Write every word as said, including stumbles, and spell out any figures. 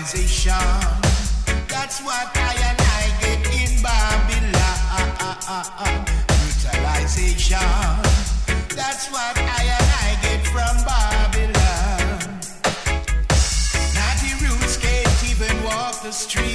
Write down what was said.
brutalization. That's what I and I get in Babylon. Brutalization. That's what I and I get from Babylon. Naughty roots can't even walk the street.